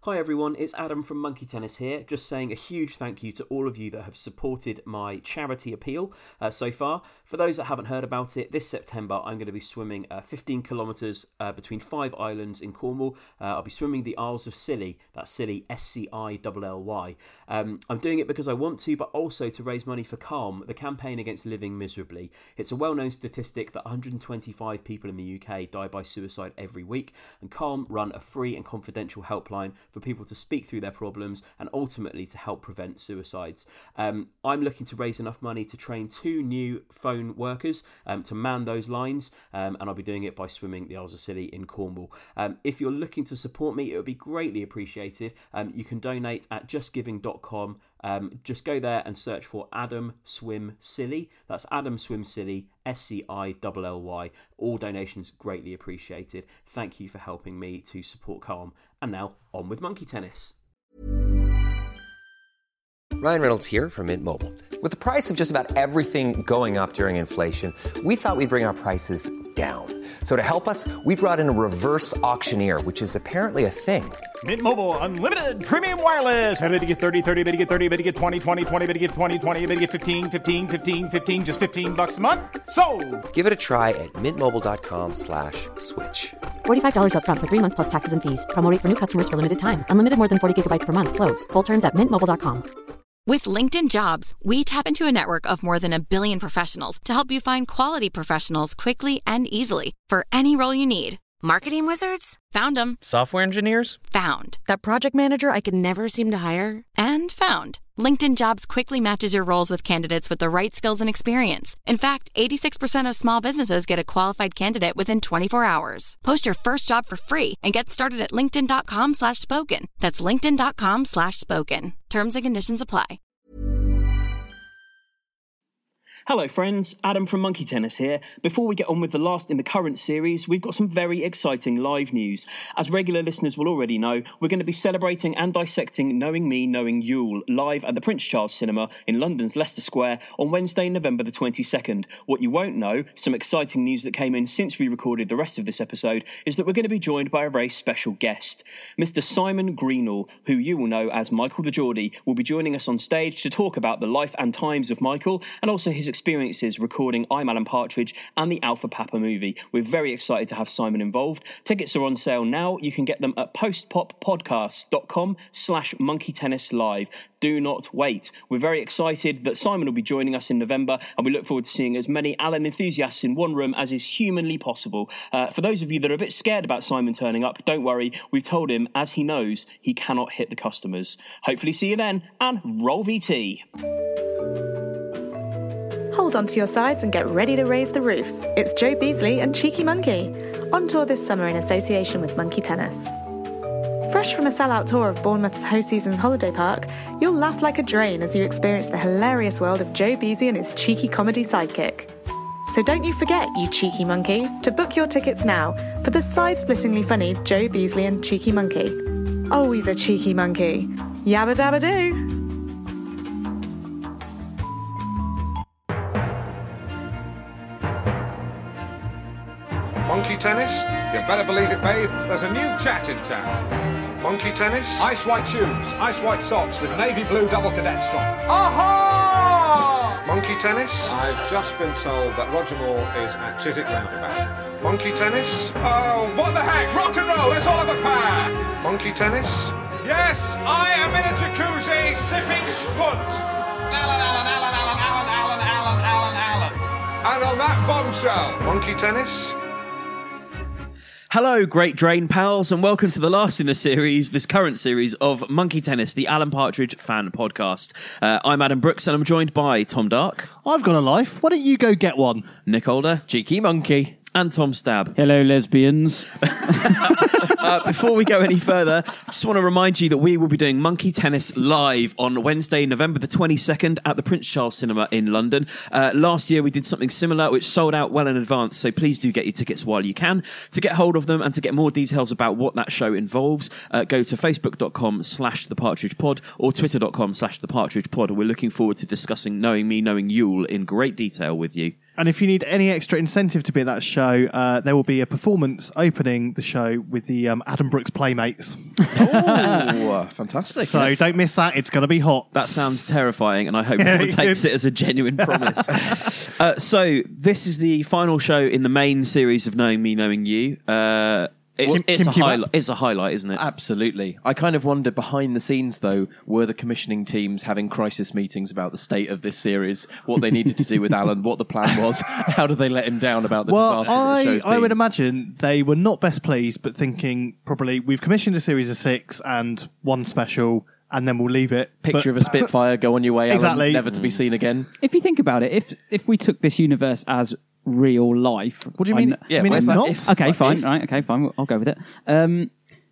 Hi everyone, it's Adam from Monkey Tennis here, just saying a huge thank you to all of you that have supported my charity appeal so far. For those that haven't heard about it, this September I'm going to be swimming 15 kilometres between 5 islands in Cornwall. I'll be swimming the Isles of Scilly, that's Scilly, Scilly. I'm doing it because I want to, but also to raise money for Calm, the campaign against living miserably. It's a well-known statistic that 125 people in the UK die by suicide every week, and Calm run a free and confidential helpline for people to speak through their problems and ultimately to help prevent suicides. I'm looking to raise enough money to train 2 new phone workers to man those lines, and I'll be doing it by swimming the Isles of Scilly in Cornwall. If you're looking to support me, it would be greatly appreciated. You can donate at justgiving.com. Just go there and search for Adam Swim Scilly. That's Adam Swim Scilly, Scilly. All donations greatly appreciated. Thank you for helping me to support Calm. And now, on with Monkey Tennis. Ryan Reynolds here from Mint Mobile. With the price of just about everything going up during inflation, we thought we'd bring our prices down. So to help us, we brought in a reverse auctioneer, which is apparently a thing. Mint Mobile Unlimited Premium Wireless. How to get 30, 30, bit to get 30, bit to get 20, 20, 20, bit to get 20, 20, bit to get 15, 15, 15, 15, just $15 a month? Sold! Give it a try at mintmobile.com/switch. $45 up front for 3 months plus taxes and fees. Promo rate for new customers for limited time. Unlimited more than 40 gigabytes per month. Slows full terms at mintmobile.com. With LinkedIn Jobs, we tap into a network of more than 1 billion professionals to help you find quality professionals quickly and easily for any role you need. Marketing wizards? Found them. Software engineers? Found. That project manager I could never seem to hire? And found. LinkedIn Jobs quickly matches your roles with candidates with the right skills and experience. In fact, 86% of small businesses get a qualified candidate within 24 hours. Post your first job for free and get started at linkedin.com/spoken. That's linkedin.com/spoken. Terms and conditions apply. Hello friends, Adam from Monkey Tennis here. Before we get on with the last in the current series, we've got some very exciting live news. As regular listeners will already know, we're going to be celebrating and dissecting Knowing Me, Knowing Yule live at the Prince Charles Cinema in London's Leicester Square on Wednesday, November the 22nd. What you won't know, some exciting news that came in since we recorded the rest of this episode, is that we're going to be joined by a very special guest. Mr. Simon Greenall, who you will know as Michael the Geordie, will be joining us on stage to talk about the life and times of Michael and also his experiences recording I'm Alan Partridge and the Alpha Papa movie. We're very excited to have Simon involved. Tickets are on sale now. You can get them at postpoppodcast.com/monkeytennislive. Do not wait. We're very excited that Simon will be joining us in November, and we look forward to seeing as many Alan enthusiasts in one room as is humanly possible. For those of you that are a bit scared about Simon turning up, don't worry. We've told him, as he knows, he cannot hit the customers. Hopefully see you then, and roll VT. Hold on to your sides and get ready to raise the roof. It's Joe Beasley and Cheeky Monkey, on tour this summer in association with Monkey Tennis. Fresh from a sellout tour of Bournemouth's Ho Seasons holiday park, you'll laugh like a drain as you experience the hilarious world of Joe Beasley and his cheeky comedy sidekick. So don't you forget, you cheeky monkey, to book your tickets now for the side-splittingly funny Joe Beasley and Cheeky Monkey. Oh, he's a cheeky monkey. Yabba dabba doo. Monkey Tennis? You better believe it, babe. There's a new chat in town. Monkey Tennis? Ice white shoes, ice white socks with navy blue double cadet strap. Aha! Monkey Tennis? I've just been told that Roger Moore is at Chiswick Roundabout. Monkey Tennis? Oh, what the heck? Rock and roll, let's all have a pair! Monkey Tennis? Yes, I am in a jacuzzi sipping spunt. Alan, Alan, Alan, Alan, Alan, Alan, Alan, Alan, Alan. And on that bombshell. Monkey Tennis? Hello, great Drain pals, and welcome to the last in the series, this current series of Monkey Tennis, the Alan Partridge fan podcast. I'm Adam Brooks, and I'm joined by Tom Dark. I've got a life. Why don't you go get one? Nick Older. Cheeky Monkey. And Tom Stab. Hello, lesbians. Before we go any further, I just want to remind you that we will be doing Monkey Tennis live on Wednesday, November the 22nd at the Prince Charles Cinema in London. Last year we did something similar which sold out well in advance, so please do get your tickets while you can. To get hold of them and to get more details about what that show involves, go to facebook.com/thepartridgepod or twitter.com/thepartridgepod. We're looking forward to discussing Knowing Me, Knowing Yule in great detail with you. And if you need any extra incentive to be at that show, there will be a performance opening the show with the Adam Brooks Playmates. Oh, fantastic. So don't miss that. It's going to be hot. That sounds terrifying, and I hope everyone takes it as a genuine promise. So this is the final show in the main series of Knowing Me, Knowing You. It's a highlight, isn't it? Absolutely. I kind of wonder behind the scenes, though, were the commissioning teams having crisis meetings about the state of this series, what they needed to do with Alan, what the plan was, how do they let him down about the disaster that the show's been? I would imagine they were not best pleased, but thinking probably we've commissioned a series of 6 and 1 special, and then we'll leave it. Picture of a Spitfire, go on your way, exactly. Alan, never to be seen again. If you think about it, if we took this universe as real life... What do you mean? Yeah, I mean, it's not? Okay, fine. Right, okay, fine. I'll go with it.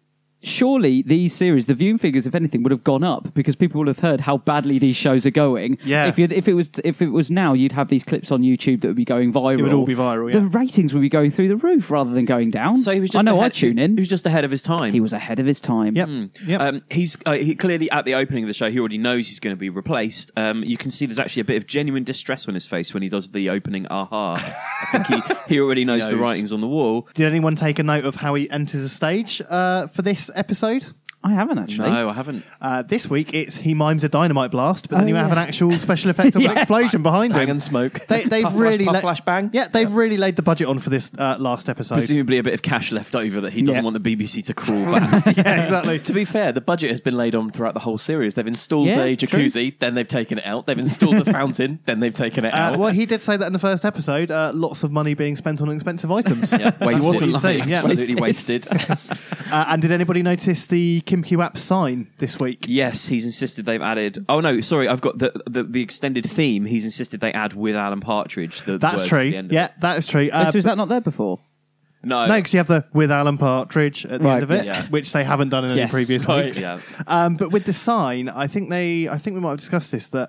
Surely these series, the viewing figures, if anything, would have gone up because people will have heard how badly these shows are going. Yeah. If it was now, you'd have these clips on YouTube that would be going viral. It would all be viral. Yeah. The ratings would be going through the roof rather than going down. So he was just I'd tune in. He was just ahead of his time. He was ahead of his time. Yep. He's he clearly at the opening of the show. He already knows he's going to be replaced. You can see there's actually a bit of genuine distress on his face when he does the opening. Aha! I think he already knows the writings on the wall. Did anyone take a note of how he enters the stage for this episode? I haven't actually. No, I haven't. This week he mimes a dynamite blast, but then you have an actual special effect of an explosion behind him. Bang and smoke. They've really flash bang. Yeah, they've really laid the budget on for this last episode. Presumably a bit of cash left over that he doesn't want the BBC to crawl back. Yeah, exactly. To be fair, the budget has been laid on throughout the whole series. They've installed Yeah, the jacuzzi, then they've taken it out. They've installed the fountain, then they've taken it out. Well, he did say that in the first episode. Lots of money being spent on expensive items. Yeah, That's what wasted. he'd say, yeah. Absolutely wasted. And did anybody notice the Kim Q-App sign this week? Yes, he's insisted they've added... Oh, no, sorry, I've got the extended theme. He's insisted they add with Alan Partridge. That's true. Yeah, that is true. So is that not there before? No, because you have the with Alan Partridge at the end of it, yeah. which they haven't done in any previous weeks. Yeah. But with the sign, I think we might have discussed this, that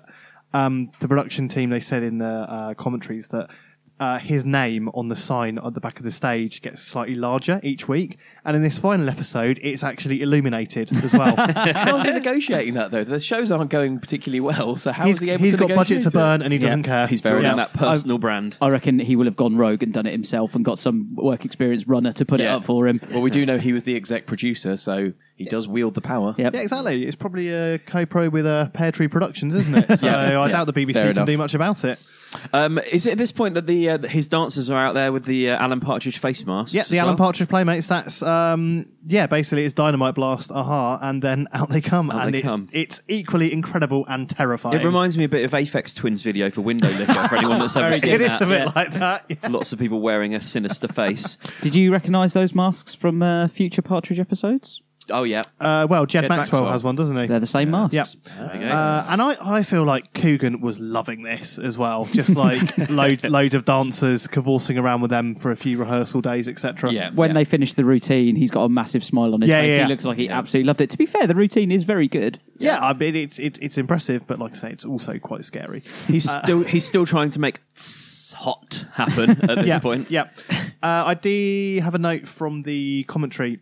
the production team, they said in the commentaries that his name on the sign at the back of the stage gets slightly larger each week, and in this final episode it's actually illuminated as well. How's he negotiating that though? The shows aren't going particularly well, so how is he able to He's got budget negotiate to burn it? and he doesn't care. He's very on that personal brand. I reckon he will have gone rogue and done it himself and got some work experience runner to put it up for him. Well, we do know he was the exec producer, so he does wield the power. Yep. Yeah, exactly. It's probably a co-pro with Pear Tree Productions, isn't it? So I doubt the BBC can do much about it. Is it at this point that his dancers are out there with the Alan Partridge face masks? Yeah, the Alan Partridge Playmates. That's basically it's Dynamite Blast, aha, and then out they come, it's equally incredible and terrifying. It reminds me a bit of Aphex Twin's video for Window Licker for anyone that's ever seen it that. Is a bit like that. Yeah. Lots of people wearing a sinister face. Did you recognise those masks from future Partridge episodes? Oh, yeah. Jed Maxwell has one, doesn't he? They're the same masks. Yep. There you go. And I feel like Coogan was loving this as well. Just like loads of dancers cavorting around with them for a few rehearsal days, etc. Yeah. When they finish the routine, he's got a massive smile on his face. He looks like he absolutely loved it. To be fair, the routine is very good. Yeah, I mean it's impressive, but like I say, it's also quite scary. He's still trying to make hot happen at this point. Yeah. I do have a note from the commentary.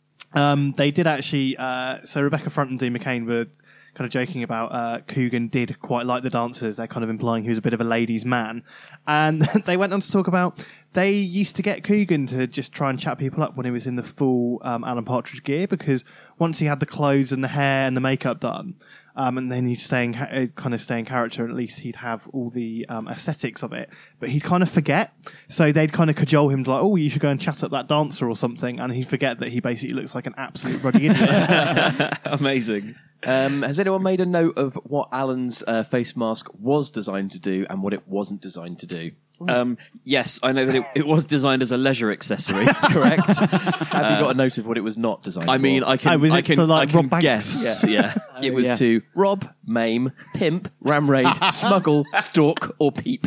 They did actually. So Rebecca Front and Dean McCain were kind of joking about Coogan did quite like the dancers. They're kind of implying he was a bit of a ladies' man, and they went on to talk about they used to get Coogan to just try and chat people up when he was in the full Alan Partridge gear, because once he had the clothes and the hair and the makeup done. And then he'd stay in character, and at least he'd have all the aesthetics of it. But he'd kind of forget. So they'd kind of cajole him to like, oh, you should go and chat up that dancer or something. And he'd forget that he basically looks like an absolute ruddy idiot. Amazing. Has anyone made a note of what Alan's face mask was designed to do and what it wasn't designed to do? Yes, I know that it was designed as a leisure accessory. Correct. Have you got a note of what it was not designed for? I mean, I can guess. Yeah. It was to rob, maim, pimp, ramraid, smuggle, stalk, or peep.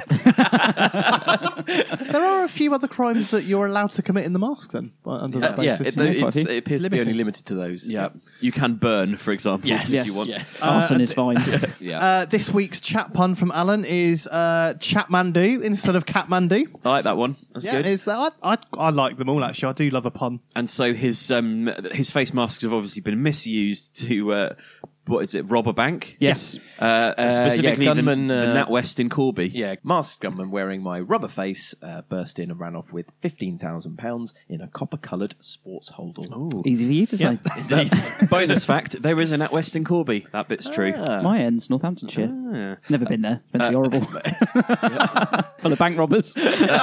There are a few other crimes that you're allowed to commit in the mask, then, under that basis. It appears to be only limited to those. Yeah. You can burn, for example, if you want. Yes. Arson is fine. This week's chat pun from Alan is Chatmandu instead of Catmandu. I like that one. That's good. I like them all, actually. I do love a pun. And so his face masks have obviously been misused to what is it, rob a bank? Yes. Specifically gunman, the NatWest in Corby. Yeah, masked gunman wearing my rubber face burst in and ran off with £15,000 in a copper-coloured sports holdall. Ooh. Easy for you to say. Indeed. Bonus fact, there is a NatWest in Corby. That bit's true. My end's Northamptonshire. Never been there. It's meant to be horrible. Full of bank robbers.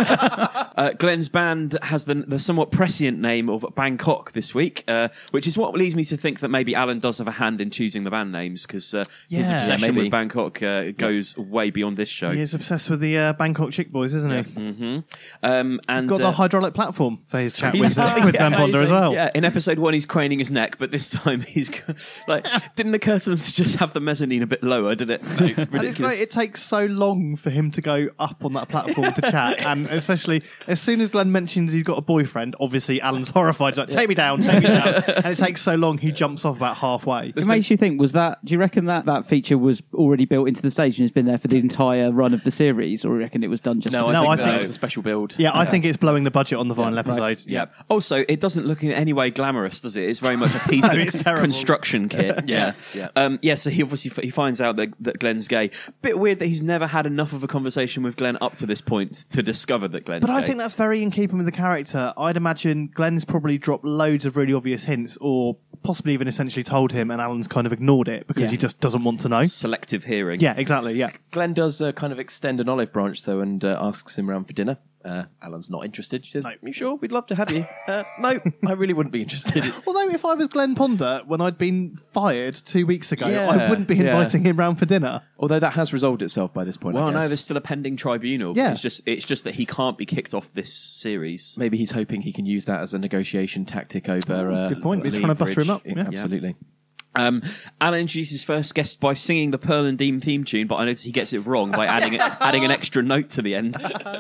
Glenn's band has the somewhat prescient name of Bangkok this week, which is what leads me to think that maybe Alan does have a hand in choosing the band names, because his obsession with Bangkok goes way beyond this show. He is obsessed with the Bangkok Chick Boys, isn't he? Mm-hmm. And got the hydraulic platform for his chat with Glenn Ponder as well. Yeah, in episode 1 he's craning his neck, but this time he's like, didn't occur to them to just have the mezzanine a bit lower, did it? No, ridiculous. And it's great. It takes so long for him to go up on that platform to chat, and especially as soon as Glenn mentions he's got a boyfriend, obviously Alan's horrified. He's like, take me down. And it takes so long, he jumps off about halfway. It makes you think, do you reckon that feature was already built into the stage and has been there for the entire run of the series, or do you reckon it was done just No, I think it was a special build. Yeah, I think it's blowing the budget on the vinyl episode. Right. Yeah. Also, it doesn't look in any way glamorous, does it? It's very much a piece of construction kit. So he obviously he finds out that Glenn's gay. Bit weird that he's never had enough of a conversation with Glenn up to this point to discover that Glenn's gay. But I think that's very in keeping with the character. I'd imagine Glenn's probably dropped loads of really obvious hints, or possibly even essentially told him, and Alan's kind of ignored it because he just doesn't want to know. Selective hearing. Yeah, exactly, yeah. Glenn does kind of extend an olive branch, though, and asks him around for dinner. Alan's not interested. She says, no. You sure? We'd love to have you. No, I really wouldn't be interested. Although if I was Glenn Ponder, when I'd been fired 2 weeks ago, I wouldn't be inviting him round for dinner. Although that has resolved itself by this point, Well, no, there's still a pending tribunal. Yeah. It's just that he can't be kicked off this series. Maybe he's hoping he can use that as a negotiation tactic over... good point. We're trying to butter him up. Yeah. Absolutely. Alan introduces his first guest by singing the Pearl and Dean theme tune, but I notice he gets it wrong by adding an extra note to the end.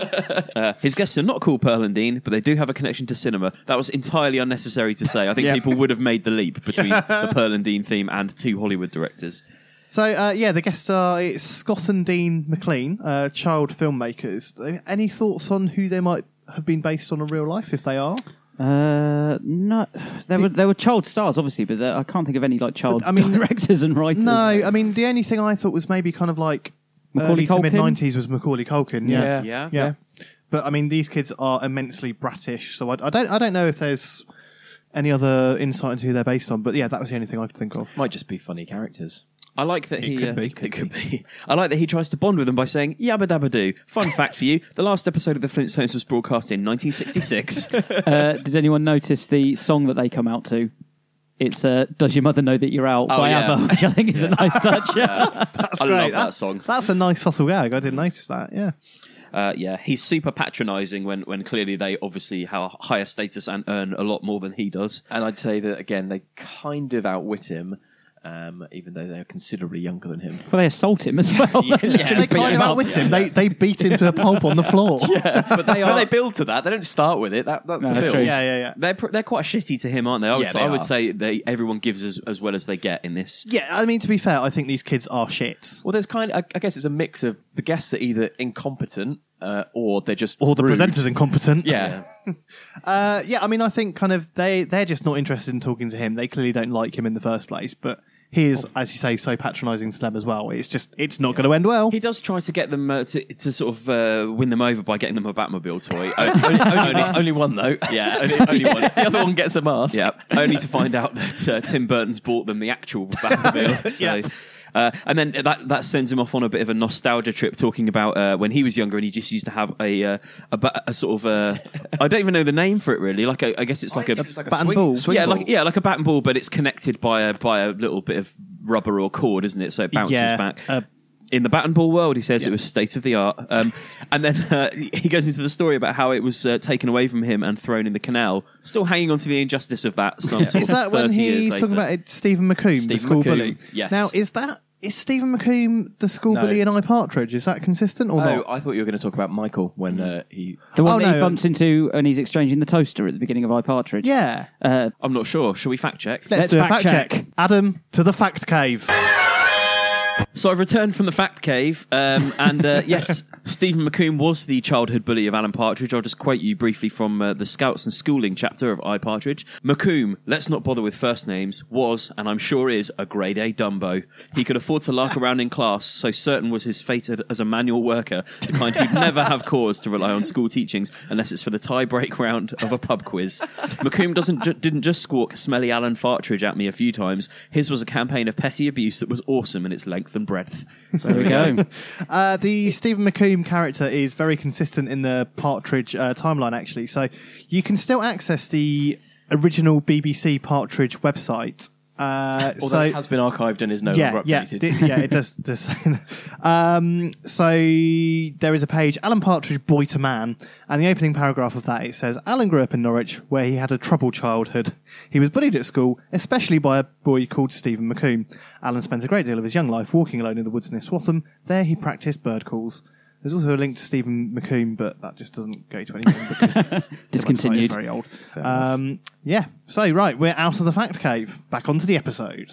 His guests are not called Pearl and Dean, but they do have a connection to cinema. That was entirely unnecessary to say. I think people would have made the leap between the Pearl and Dean theme and 2 Hollywood directors. So, the guests are Scott and Dean McLean, child filmmakers. Any thoughts on who they might have been based on in real life, if they are? No, there were child stars, obviously, but I can't think of any child directors and writers. No, I mean the only thing I thought was maybe kind of like Macaulay early to Culkin? mid-90s was Macaulay Culkin. Yeah. But I mean these kids are immensely bratish, so I don't know if there's any other insight into who they're based on. But yeah, that was the only thing I could think of. Might just be funny characters. I like that It could be. I like that he tries to bond with them by saying "Yabba Dabba Doo." Fun fact for you: the last episode of the Flintstones was broadcast in 1966. Did anyone notice the song that they come out to? It's "Does Your Mother Know That You're Out" by ABBA, which I think is a nice touch. That's I great. love that song. That's a nice subtle gag. I didn't notice that. Yeah. He's super patronising when clearly they obviously have a higher status and earn a lot more than he does. And I'd say that, again, they kind of outwit him, even though they're considerably younger than him. Well, they assault him as well. They kind of outwit him. They beat him to a pulp on the floor. But they build to that. They don't start with it. That's a build. true. Yeah. They're quite shitty to him, aren't they? I would say everyone gives as well as they get in this. Yeah, I mean, to be fair, I think these kids are shits. Well, there's I guess it's a mix of the guests are either incompetent or they're just Or the rude. presenter's incompetent. Yeah. I mean, I think kind of they're just not interested in talking to him. They clearly don't like him in the first place, but he is, as you say, so patronising to them as well. It's not going to end well. He does try to get them to sort of win them over by getting them a Batmobile toy. Only one, though. Yeah, only one. The other one gets a mask. Yeah, only to find out that Tim Burton's bought them the actual Batmobile. So. And then that sends him off on a bit of a nostalgia trip, talking about when he was younger and he just used to have a sort of I don't even know the name for it really. I guess it's like a bat and ball. Like a bat and ball, but it's connected by a little bit of rubber or cord, isn't it? So it bounces back. In the bat and ball world, he says it was state of the art. And then he goes into the story about how it was taken away from him and thrown in the canal, still hanging on to the injustice of that. Is that when he's talking about Stephen McComb, the school bully? Yes. Now, is Stephen McComb the school bully in iPartridge? Is that consistent or not? I thought you were going to talk about Michael when he... The one that he bumps into and he's exchanging the toaster at the beginning of iPartridge. Yeah. I'm not sure. Shall we fact check? Let's do a fact check. Adam, to the fact cave. So I've returned from the fact cave, and yes, Stephen McComb was the childhood bully of Alan Partridge. I'll just quote you briefly from the Scouts and Schooling chapter of I, Partridge. McComb, let's not bother with first names, was, and I'm sure is, a grade A Dumbo. He could afford to lark around in class, so certain was his fate as a manual worker, the kind who'd never have cause to rely on school teachings unless it's for the tie-break round of a pub quiz. McComb didn't just squawk smelly Alan Partridge at me a few times. His was a campaign of petty abuse that was awesome in its length and breadth. There we go. The Stephen McComb character is very consistent in the Partridge timeline, actually. So you can still access the original BBC Partridge website. Although it has been archived and is no longer updated. It does say that. So there is a page, Alan Partridge, Boy to Man, and the opening paragraph of that, it says, Alan grew up in Norwich, where he had a troubled childhood. He was bullied at school, especially by a boy called Stephen McComb. Alan spent a great deal of his young life walking alone in the woods near Swatham. There he practised bird calls. There's also a link to Stephen McComb, but that just doesn't go to anything because it's discontinued. It's very old. So right, we're out of the fact cave. Back onto the episode.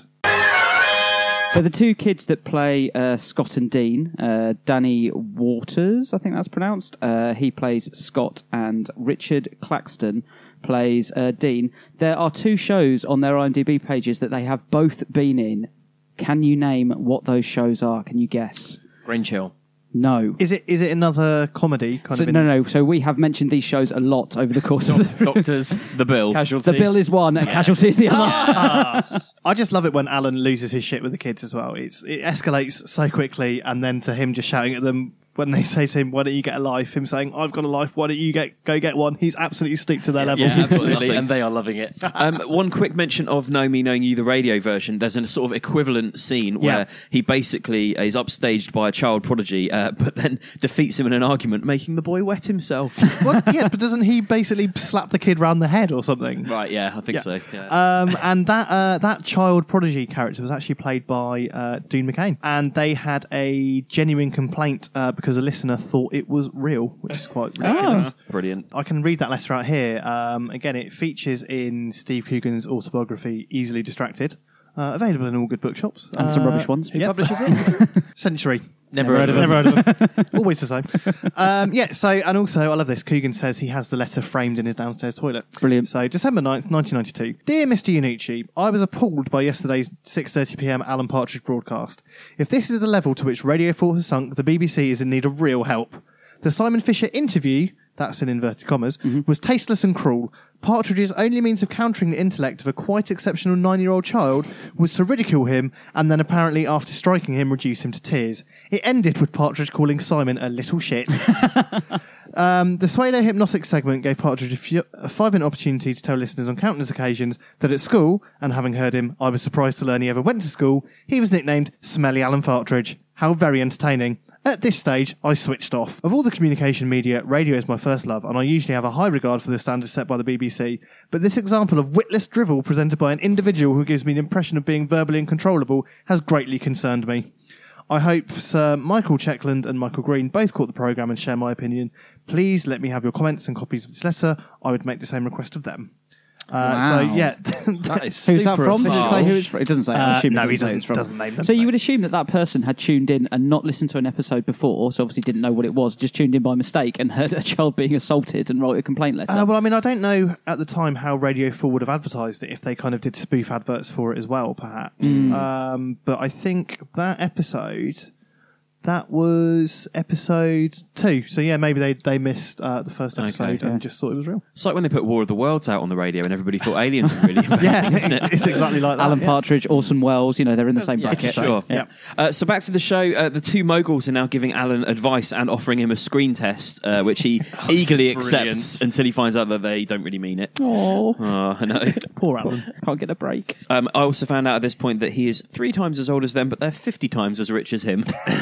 So the two kids that play Scott and Dean, Danny Waters, I think that's pronounced. He plays Scott, and Richard Claxton plays Dean. There are two shows on their IMDb pages that they have both been in. Can you name what those shows are? Can you guess? Grange Hill. No. Is it another comedy? No. So we have mentioned these shows a lot over the course of the Doctors, The Bill. Casualty. The Bill is one, Casualty is the other. I just love it when Alan loses his shit with the kids as well. It escalates so quickly, and then to him just shouting at them when they say to him, why don't you get a life? Him saying, I've got a life, why don't you go get one? He's absolutely stooped to their level. Yeah, absolutely, and they are loving it. One quick mention of Know Me, Knowing You, the radio version. There's a sort of equivalent scene where he basically is upstaged by a child prodigy, but then defeats him in an argument, making the boy wet himself. But doesn't he basically slap the kid round the head or something? Right, yeah, I think so. Yeah. And that child prodigy character was actually played by Dean McCain. And they had a genuine complaint because a listener thought it was real, which is quite ridiculous. Brilliant. I can read that letter out here. Again, it features in Steve Coogan's autobiography, Easily Distracted. Available in all good bookshops. And some rubbish ones. Who publishes it? Century. Never heard of them. Always the same. So, and also, I love this. Coogan says he has the letter framed in his downstairs toilet. Brilliant. So, December 9th, 1992. Dear Mr. Iannucci, I was appalled by yesterday's 6:30pm Alan Partridge broadcast. If this is the level to which Radio 4 has sunk, the BBC is in need of real help. The Simon Fisher interview, that's in inverted commas, was tasteless and cruel. Partridge's only means of countering the intellect of a quite exceptional 9-year-old child was to ridicule him and then apparently after striking him reduce him to tears. It ended with Partridge calling Simon a little shit. The Swaylo hypnotic segment gave Partridge a 5-minute opportunity to tell listeners on countless occasions that at school, and having heard him, I was surprised to learn he ever went to school, he was nicknamed Smelly Alan Partridge. How very entertaining. At this stage, I switched off. Of all the communication media, radio is my first love, and I usually have a high regard for the standards set by the BBC. But this example of witless drivel presented by an individual who gives me an impression of being verbally uncontrollable has greatly concerned me. I hope Sir Michael Checkland and Michael Green both caught the programme and share my opinion. Please let me have your comments and copies of this letter. I would make the same request of them. Wow. So, yeah. That is Who's that from? Does it say who it's from? from? It doesn't say. I assume no, it doesn't say it's from. Doesn't name them. So you would assume that person had tuned in and not listened to an episode before, so obviously didn't know what it was, just tuned in by mistake and heard a child being assaulted and wrote a complaint letter. Well, I mean, I don't know at the time how Radio 4 would have advertised it, if they kind of did spoof adverts for it as well, perhaps. But I think that episode... That was episode 2. So, yeah, maybe they missed the first episode and just thought it was real. It's like when they put War of the Worlds out on the radio and everybody thought aliens were really bad, isn't it? It's exactly like that. Alan Partridge, Orson Welles, they're in the same bracket. Sure. Yeah. So back to the show. The two moguls are now giving Alan advice and offering him a screen test, which he eagerly accepts until he finds out that they don't really mean it. Oh, I know. Poor Alan. Can't get a break. I also found out at this point that he is 3 times as old as them, but they're 50 times as rich as him.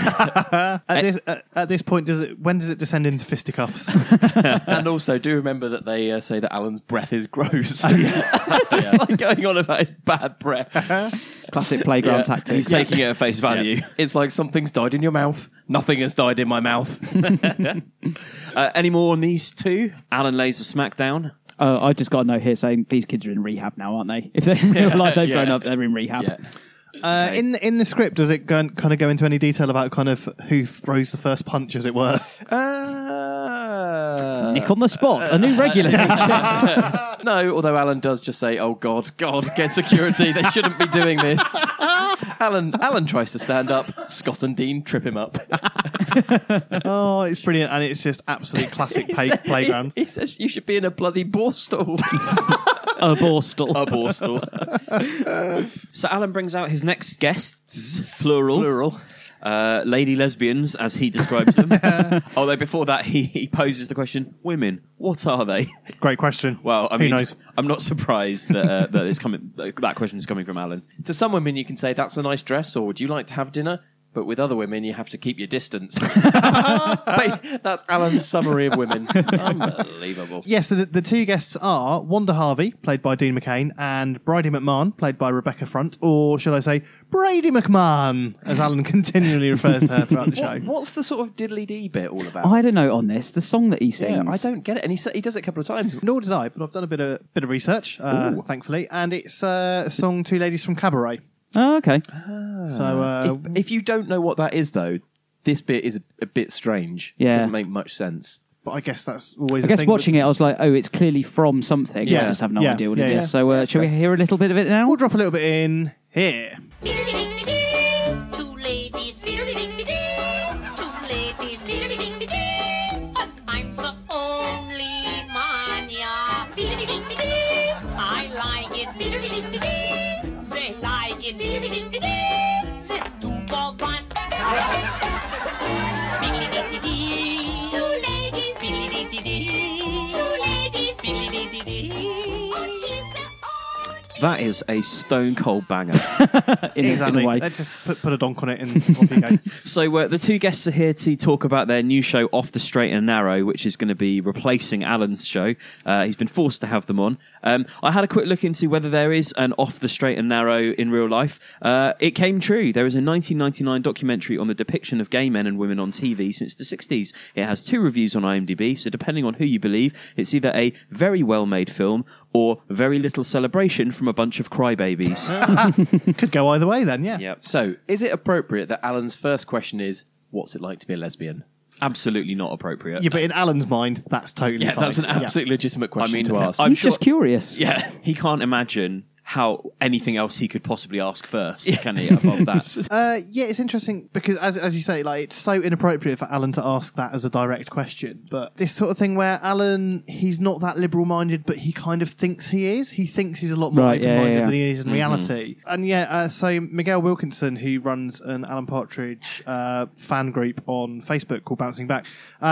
At this point, when does it descend into fisticuffs? And also, do remember that they say that Alan's breath is gross. Just like going on about his bad breath. Classic playground tactics. He's taking it at face value. Yeah. It's like something's died in your mouth. Nothing has died in my mouth. Any more on these two? Alan lays the smack down. I just got a note here saying these kids are in rehab now, aren't they? If they in real life they've grown up, they're in rehab. Yeah. In the script, does it kind of go into any detail about kind of who throws the first punch, as it were? Nick on the spot, a new regular feature. No, although Alan does just say, "Oh God, get security! They shouldn't be doing this." Alan tries to stand up. Scott and Dean trip him up. Oh, it's brilliant, and it's just absolute classic playground. He says you should be in a bloody borstal. A borstal. A borstal. So Alan brings out his next guests, plural. Lady lesbians, as he describes them. Although before that, he poses the question: women, what are they? Great question. Well, I Who mean, knows? I'm not surprised that that question is coming from Alan. To some women, you can say that's a nice dress, or would you like to have dinner? But with other women, you have to keep your distance. That's Alan's summary of women. Unbelievable. Yes, so the two guests are Wanda Harvey, played by Dean McCain, and Bridie McMahon, played by Rebecca Front, or should I say Brady McMahon, as Alan continually refers to her throughout the show. What's the sort of diddly-dee bit all about? I don't know on this. The song that he sings. Yeah, I don't get it, and he does it a couple of times. Nor did I, but I've done a bit of research, thankfully, and it's a song Two Ladies from Cabaret. Oh, okay. So if you don't know what that is, though, this bit is a bit strange. Yeah. It doesn't make much sense. But I guess that's always. I guess watching it, I was like, "Oh, it's clearly from something." Yeah. I just have no Yeah. idea what Yeah, it is. yeah. So, shall we hear a little bit of it now? We'll drop a little bit in here. Two ladies, I'm the only mania. I like it. They like it. Says 2 for 1. Two ladies, That is a stone cold banger. in a way. Let's just put a donk on it and off you go. So the two guests are here to talk about their new show, Off the Straight and Narrow, which is going to be replacing Alan's show. He's been forced to have them on. I had a quick look into whether there is an Off the Straight and Narrow in real life. It came true. There is a 1999 documentary on the depiction of gay men and women on TV since the 60s. It has 2 reviews on IMDb, so depending on who you believe, it's either a very well-made film or very little celebration from a bunch of crybabies. Could go either way then, yeah. Yep. So, is it appropriate that Alan's first question is, what's it like to be a lesbian? Absolutely not appropriate. Yeah, but in Alan's mind, that's totally fine. That's an absolutely legitimate question to ask. He's just curious. Yeah, he can't imagine how anything else he could possibly ask first, can he, above that? Yeah, it's interesting because, as you say, like it's so inappropriate for Alan to ask that as a direct question. But this sort of thing where Alan, he's not that liberal-minded, but he kind of thinks he is. He thinks he's a lot more open-minded than he is in reality. And so Miguel Wilkinson, who runs an Alan Partridge fan group on Facebook called Bouncing Back,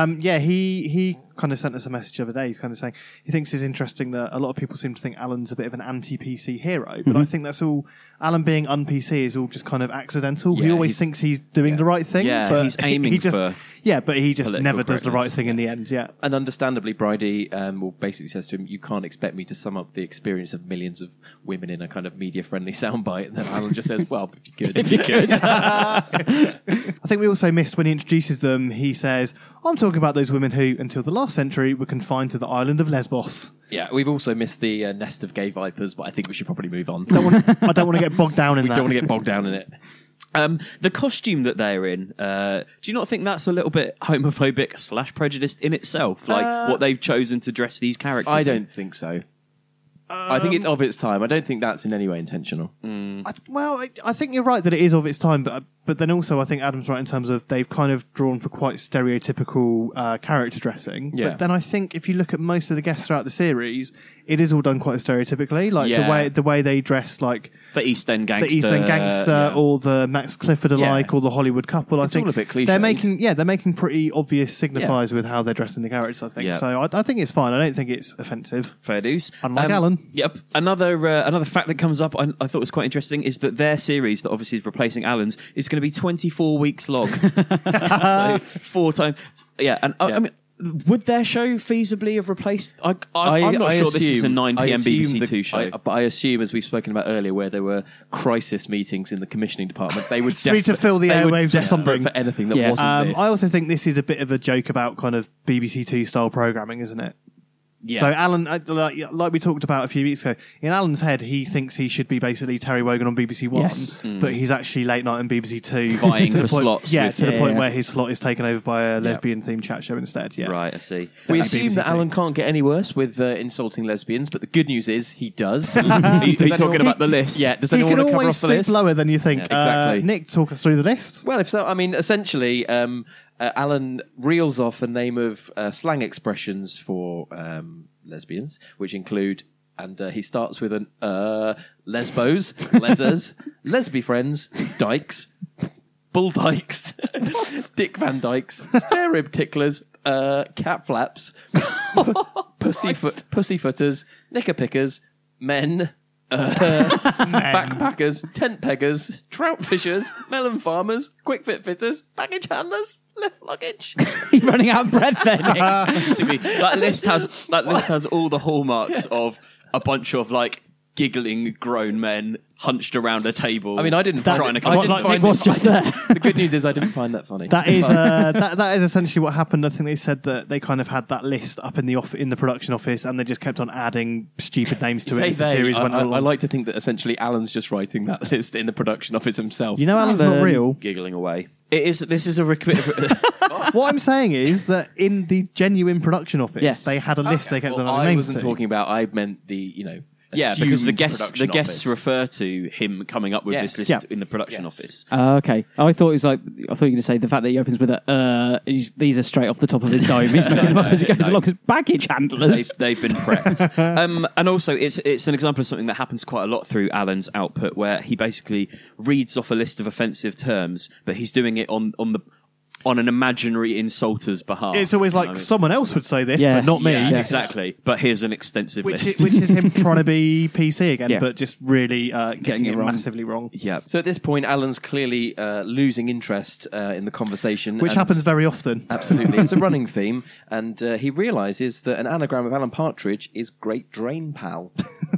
he kind of sent us a message the other day. He's kind of saying he thinks it's interesting that a lot of people seem to think Alan's a bit of an anti-PC hero, but I think that's all. Alan being un-PC is all just kind of accidental. Yeah, he always thinks he's doing the right thing. Yeah, but he's aiming for but he just political never does the right correctness. thing in the end. Yeah, And understandably, Bridie basically says to him, you can't expect me to sum up the experience of millions of women in a kind of media-friendly soundbite. And then Alan just says, well, if you could. If you could. I think we also missed when he introduces them. He says, "I'm talking about those women who, until the last century, were confined to the island of Lesbos." Yeah, we've also missed the nest of gay vipers, but I think we should probably move on. I don't want to get bogged down in We that. don't want to get bogged down in it. The costume that they're in, do you not think that's a little bit homophobic / prejudiced in itself? Like what they've chosen to dress these characters I in? don't think so. I think it's of its time. I don't think that's in any way intentional. I think you're right that it is of its time, but then also I think Adam's right in terms of they've kind of drawn for quite stereotypical character dressing. Yeah. But then I think if you look at most of the guests throughout the series, it is all done quite stereotypically. Like the way they dress, like the East End gangster, or the Max Clifford alike, or the Hollywood couple. It's I think all a bit cliched. they're making pretty obvious signifiers with how they're dressing the characters. I think Yeah. so. I think it's fine. I don't think it's offensive. Fair dues. Unlike Alan. Yep. Another fact that comes up I thought was quite interesting is that their series that obviously is replacing Alan's is going to be 24 weeks long. So 4 times. Yeah. And I mean, would their show feasibly have replaced? I'm not sure this is a 9 p.m. BBC Two show. But I assume, as we've spoken about earlier, where there were crisis meetings in the commissioning department, they would Free to fill the airwaves with something. for anything that wasn't this. I also think this is a bit of a joke about kind of BBC Two style programming, isn't it? Yeah. So Alan, like we talked about a few weeks ago, in Alan's head, he thinks he should be basically Terry Wogan on BBC One, but he's actually late night on BBC Two, vying for slots. Yeah, to the point where his slot is taken over by a lesbian-themed chat show instead. Yeah, right. I see. We assume that Alan can't get any worse with insulting lesbians, but the good news is he does. Are you talking about the list? Yeah. Does he anyone can want to cover always off the list? stoop lower than you think. Yeah, exactly. Nick, talk us through the list. Well, if so, I mean, essentially, Alan reels off a name of slang expressions for lesbians, which include, and he starts with an lesbos, lesers, lesby friends, dykes, bull dykes, Dick Van Dykes, spare rib ticklers, cat flaps, pussyfooters, knicker pickers, men, backpackers, tent peggers, trout fishers, melon farmers, quick fit fitters, baggage handlers, lift luggage. You're running out of breath there, Nick. Basically, that list has all the hallmarks of a bunch of like giggling grown men hunched around a table. I mean, I didn't find Nick was just there. The good news is I didn't find that funny. That is that is essentially what happened. I think they said that they kind of had that list up in the production office, and they just kept on adding stupid names to it as the series went along. I like to think that essentially Alan's just writing that list in the production office himself. You know, Alan's not real. Giggling away. It is. This is a What I'm saying is that in the genuine production office, they had a list they kept on adding I names wasn't to. talking about. I meant the yeah, because the production guests office. refer to him coming up with this list in the production office. Okay. I thought you were going to say the fact that he opens with these are straight off the top of his dome. He's making them up as he goes along as baggage handlers. They've been prepped. And also, it's an example of something that happens quite a lot through Alan's output, where he basically reads off a list of offensive terms, but he's doing it on an imaginary insulter's behalf. It's always like someone else would say this, but not me. Yeah, exactly. But here's an extensive list. Which is him trying to be PC again, but just really getting it wrong. massively wrong. Yeah. So at this point, Alan's clearly losing interest in the conversation. Which happens very often. Absolutely. It's a running theme. And he realises that an anagram of Alan Partridge is Great Drain Pal.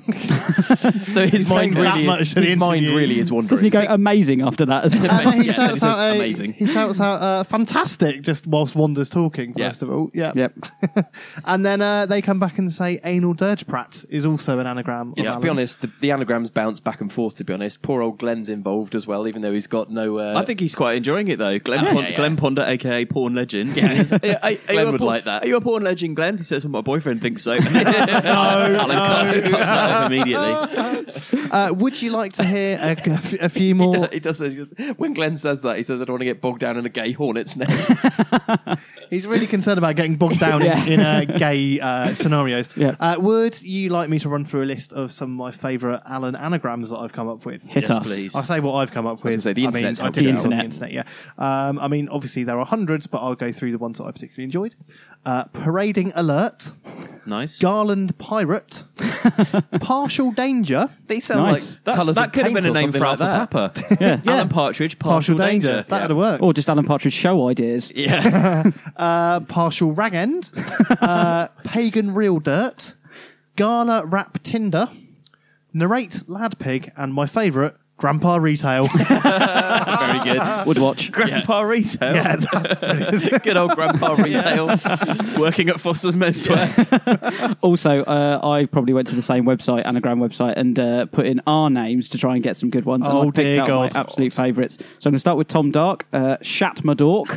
So his mind really is wandering. Doesn't he go amazing after that as well? He shouts out amazing. He shouts out fantastic just whilst Wanda's talking, first of all. Yeah. Yep. And then they come back and say anal dirge prat is also an anagram. Yeah, to be honest, the anagrams bounce back and forth, to be honest. Poor old Glenn's involved as well, even though he's got no... I think he's quite enjoying it, though. Glenn Ponder, a.k.a. Porn Legend. Yeah. Glenn would like that. Are you a porn legend, Glenn? He says, well, my boyfriend thinks so. Alan cuts that off immediately. Would you like to hear a few more? He does. When Glenn says that, he says, I don't want to get bogged down in a gay hornet's nest. He's really concerned about getting bogged down in gay scenarios. Yeah. Would you like me to run through a list of some of my favourite Alan anagrams that I've come up with? Hit us. Please. I'll say what I've come up with. Say, the internet's I did the it on the internet. internet, yeah. I mean, obviously there are hundreds, but I'll go through the ones that I particularly enjoyed. Parading Alert. Nice. Garland Pirate. Partial Danger. They sound Nice. like colours That of could have paint been a or name something for like Alpha that. Papa. Alan Partridge, Partial Danger. That would have worked. Or just Alan Partridge show ideas. Yeah. Partial Rag End. Pagan Real Dirt. Gala Rap Tinder. Narrate Lad Pig. And my favourite, Grandpa Retail. Very good. Would watch. Grandpa Retail. Yeah, that's brilliant. Good old Grandpa Retail. Working at Foster's Menswear. Also, I probably went to the same website, anagram website, and put in our names to try and get some good ones. And Oh, I picked dear out God. my absolute favourites. So I'm going to start with Tom Dark, Shat My Dork.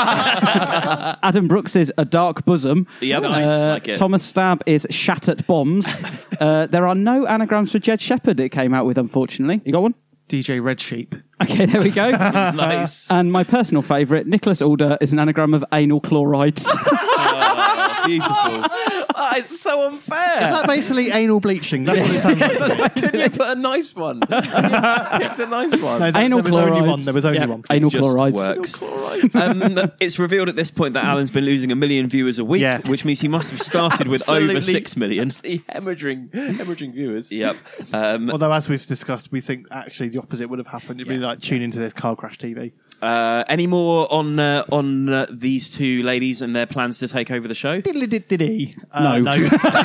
Adam Brooks is A Dark Bosom. Yeah, nice. Like it. Thomas Stab is Shattered Bombs. There are no anagrams for Jed Shepherd it came out with, unfortunately. You got one? DJ Red Sheep. Okay, there we go. Nice. And my personal favourite, Nicholas Alder, is an anagram of anal chlorides. Oh, beautiful. It's so unfair. Is that basically anal bleaching? That's what it sounds like. Couldn't you put a nice one? It's a nice one. No, Anal there was only chlorides. one. There was only one. Anal Just chlorides. works. It's revealed at this point that Alan's been losing 1 million viewers a week, which means he must have started with over 6 million. Hemorrhaging viewers. Yep. Although, as we've discussed, we think actually the opposite would have happened. It'd be like tune into this car crash TV. Any more on these two ladies and their plans to take over the show? Diddly-diddy. No.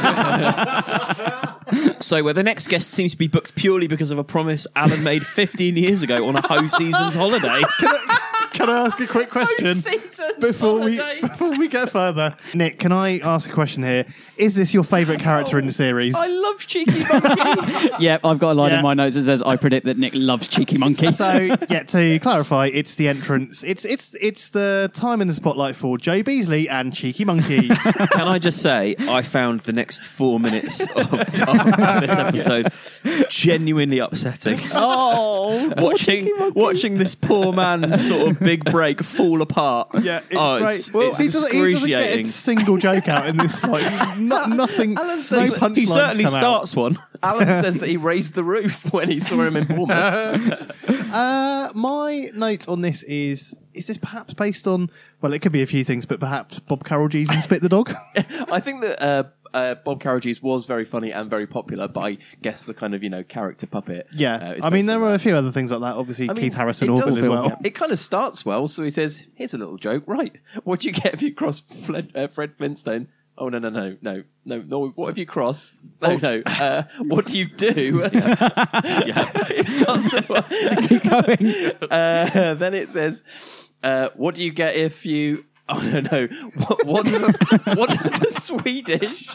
So the next guest seems to be booked purely because of a promise Alan made 15 years ago on a Ho Seasons holiday. Can can I ask a quick question before we get further? Nick, can I ask a question here? Is this your favourite character in the series? I love Cheeky Monkey. Yeah, I've got a line in my notes that says, I predict that Nick loves Cheeky Monkey. So, to clarify, it's the entrance. It's the time in the spotlight for Joe Beasley and Cheeky Monkey. Can I just say, I found the next 4 minutes of this episode genuinely upsetting. Oh, watching this poor man's sort of big break fall apart. Yeah, it's great. It's He doesn't excruciating. get a single joke out in this. Nothing. Alan No says punchlines He certainly come out. starts one. Alan says that he raised the roof when he saw him in Bournemouth. My note on this is this perhaps based on, well, it could be a few things, but perhaps Bob Carroll-G's and Spit the Dog? I think that Bob Carroll-G's was very funny and very popular, but I guess the kind of, character puppet. Yeah. is I mean, based there on were a that. few other things like that. Obviously, I mean, Keith Harrison it Orville does as well. It kind of starts well, so he says, here's a little joke. Right, what do you get if you cross Fred Flintstone? Oh, no. What if you cross? No. What do you do? It starts to... keep going. Then it says, what do you get if you... Oh, no. What does a Swedish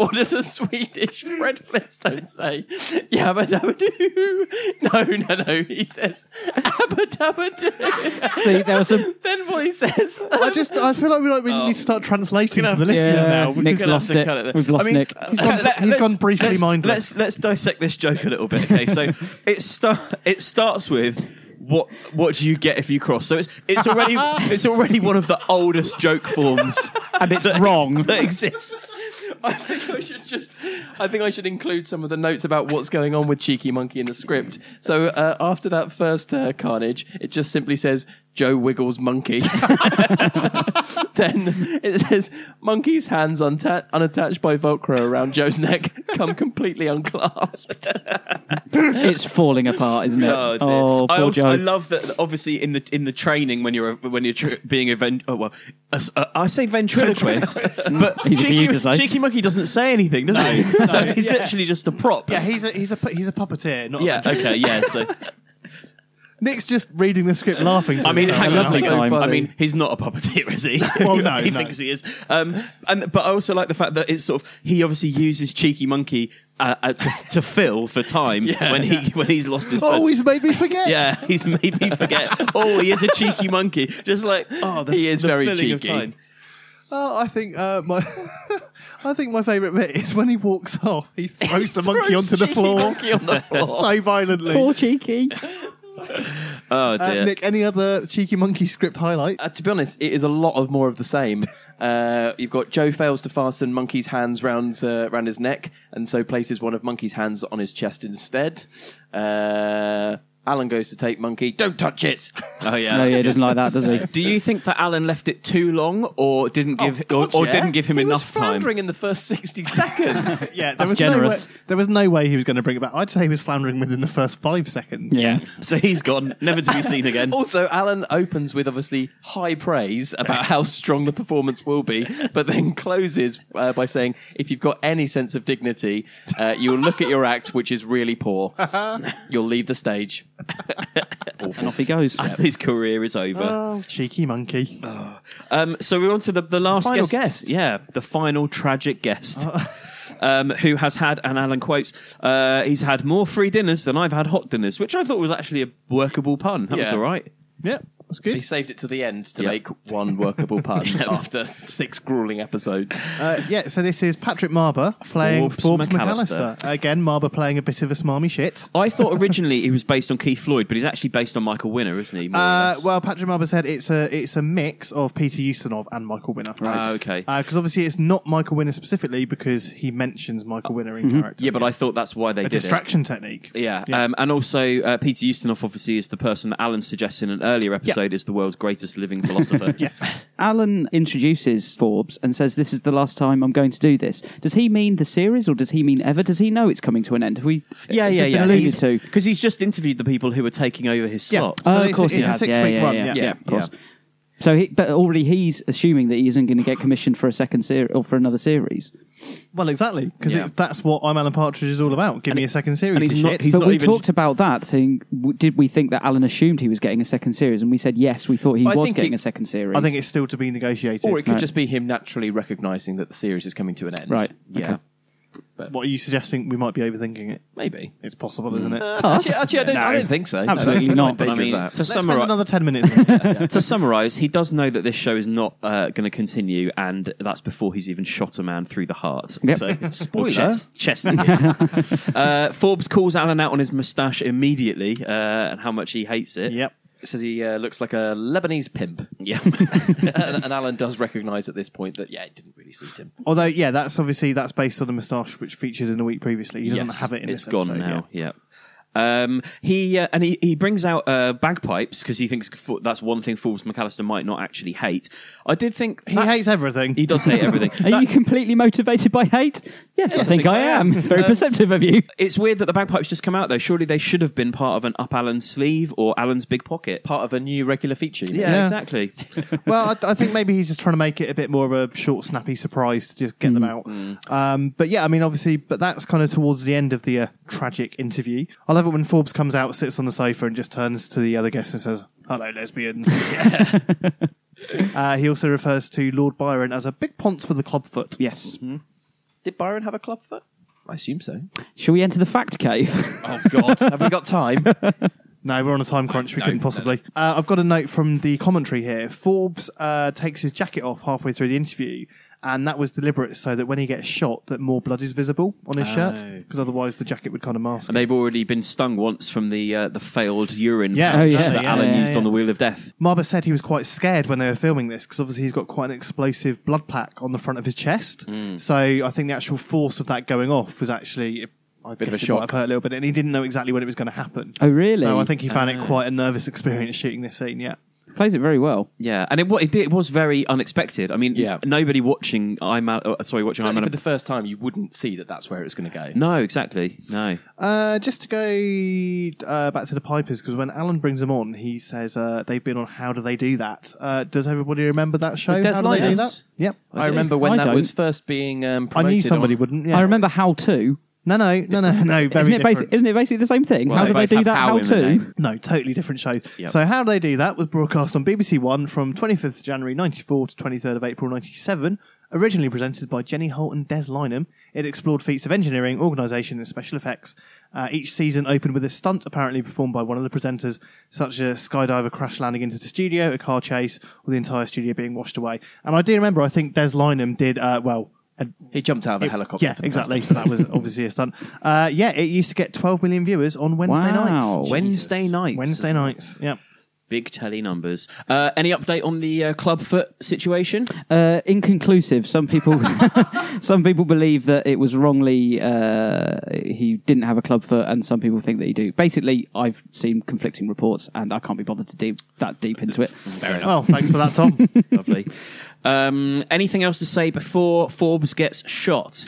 Fred Flintstone say? Yabba dabba doo. No. He says, abba dabba doo. See, there was some... Then what he says... I feel like we need to start translating for the listeners now. Nick's lost it. We've lost Nick. He's gone briefly mindless. Let's dissect this joke a little bit. Okay, so it starts with what do you get if you cross? So it's already one of the oldest joke forms, and it's wrong that exists. I think I should include some of the notes about what's going on with Cheeky Monkey in the script. So after that first carnage, it just simply says, Joe wiggles monkey. Then it says, monkey's hands unattached by Velcro around Joe's neck come completely unclasped. It's falling apart, isn't it? Oh, dear. Oh, poor Joe. I love that. Obviously, in the training when you're being I say ventriloquist, but Easy for you to say. Cheeky Monkey doesn't say anything, does he? So he's literally just a prop. Yeah, he's a puppeteer, not Yeah. Okay. Yeah. So. Nick's just reading the script, laughing. To hang on a lovely second. time. He's not a puppeteer, is he? Well, no, he no. thinks he is. But I also like the fact that it's sort of he obviously uses Cheeky Monkey to fill for time when he's lost his. Oh, he's made me forget. Yeah, he's made me forget. Oh, he is a cheeky monkey. Just like he is the very filling of cheeky. time. Oh, I think my favourite bit is when he walks off. He throws the monkey onto the floor, Monkey on the floor. so violently. Poor Cheeky. Oh dear. Nick, any other Cheeky Monkey script highlight? To be honest, it is a lot of more of the same. You've got Joe fails to fasten Monkey's hands round his neck, and so places one of Monkey's hands on his chest instead. Alan goes to take Monkey. Don't touch it. Oh yeah. No, he doesn't like that, does he? Do you think that Alan left it too long, or didn't give didn't give him he enough was time? floundering in the first 60 seconds. Yeah, That's generous. There was no way he was going to bring it back. I'd say he was floundering within the first 5 seconds. Yeah. So he's gone, never to be seen again. Also, Alan opens with obviously high praise about how strong the performance will be, but then closes by saying, if you've got any sense of dignity, you'll look at your act, which is really poor. You'll leave the stage. And off he goes. His career is over. Oh, Cheeky Monkey. So we're on to the last final guest. Yeah, the final tragic guest. Who has had, and Alan quotes, he's had more free dinners than I've had hot dinners, which I thought was actually a workable pun. That was all right. Yeah, that's He good. saved it to the end to make one workable pun after 6 grueling episodes. So this is Patrick Marber playing Forbes Forbes McAllister. Again, Marber playing a bit of a smarmy shit. I thought originally he was based on Keith Floyd, but he's actually based on Michael Winner, isn't he? More or less? Well, Patrick Marber said it's a mix of Peter Ustinov and Michael Winner. Okay. Because obviously it's not Michael Winner specifically because he mentions Michael Winner in character. Yeah, but I thought that's why they did distraction technique. it. Yeah. And also Peter Ustinov obviously is the person that Alan suggests in an earlier episode is the world's greatest living philosopher. Yes. Alan introduces Forbes and says, this is the last time I'm going to do this. Does he mean the series or does he mean ever? Does he know it's coming to an end? Has this been alluded to? Because he's just interviewed the people who are taking over his slot. So of course he it's has. a 6-week run. Yeah, of course. So, but already he's assuming that he isn't going to get commissioned for a second series or for another series. Well, exactly, because that's what I'm Alan Partridge is all about. Give me a second series. But we talked about that, saying, did we think that Alan assumed he was getting a second series? And we said, yes, we thought he was getting a second series. I think it's still to be negotiated. Or it could just be him naturally recognising that the series is coming to an end. Right. Yeah. Okay. But what are you suggesting? We might be overthinking it. Maybe. It's possible, isn't it? Actually, I don't think so. Absolutely not. I mean, Let's spend another 10 minutes. To summarise, he does know that this show is not going to continue, and that's before he's even shot a man through the heart. Yep. So, Spoiler. Chest. Forbes calls Alan out on his moustache immediately and how much he hates it. Yep. Says he looks like a Lebanese pimp. Yeah. and Alan does recognise at this point that, it didn't really suit him. Although, that's based on the moustache which featured in a week previously. He doesn't have it in this episode. It's gone now, He brings out bagpipes because he thinks that's one thing Forbes McAllister might not actually hate. I did think he hates everything. He does hate everything. Are you completely motivated by hate? Yes, I think I am. Very perceptive of you. It's weird that the bagpipes just come out though. Surely they should have been part of an up Alan's sleeve or Alan's big pocket, part of a new regular feature. Yeah, exactly. Well, I think maybe he's just trying to make it a bit more of a short, snappy surprise to just get them out. But yeah, I mean, obviously, but that's kind of towards the end of the tragic interview. I love it when Forbes comes out, sits on the sofa, and just turns to the other guests and says, "Hello, lesbians." He also refers to Lord Byron as a big ponce with a club foot. Yes. Mm-hmm. Did Byron have a club foot? I assume so. Shall we enter the fact cave? Oh, God. Have we got time? No, we're on a time crunch. We couldn't possibly. I've got a note from the commentary here. Forbes takes his jacket off halfway through the interview, and that was deliberate so that when he gets shot, that more blood is visible on his shirt, because otherwise the jacket would kind of mask. And they've already been stung once from the failed urine that Alan used on the Wheel of Death. Marber said he was quite scared when they were filming this because obviously he's got quite an explosive blood plaque on the front of his chest. So I think the actual force of that going off was actually a bit of a shock. Might have hurt a little bit, and he didn't know exactly when it was going to happen. Oh, really? So I think he found it quite a nervous experience shooting this scene. Yeah. Plays it very well. Yeah, and it was very unexpected. I mean, nobody watching Certainly for the first time, you wouldn't see that that's where it was going to go. No, exactly. No. Just to go back to the Pipers, because when Alan brings them on, he says they've been on How Do They Do That? Does everybody remember that show? How Do They Do That? Yep. I remember when that was first being promoted. I knew somebody wouldn't. Yeah. I remember How To. No. Very different. Isn't it basically the same thing? Well, how do they do that? How to? No, totally different shows. Yep. So How Do They Do That was broadcast on BBC One from 25th January 94 to 23rd of April 97. Originally presented by Jenny Holt and Des Lynam, it explored feats of engineering, organisation and special effects. Each season opened with a stunt apparently performed by one of the presenters, such as a skydiver crash landing into the studio, a car chase, or the entire studio being washed away. And I do remember, I think Des Lynam did, he jumped out of a helicopter. Yeah, exactly. So that was obviously a stunt. It used to get 12 million viewers on Wednesday nights. Wednesday nights. Yeah. Big telly numbers. Any update on the clubfoot situation? Inconclusive. Some people believe that it was wrongly he didn't have a clubfoot, and some people think that he do. Basically, I've seen conflicting reports, and I can't be bothered to that deep into it. Fair enough. Well, thanks for that, Tom. Lovely. Anything else to say before Forbes gets shot?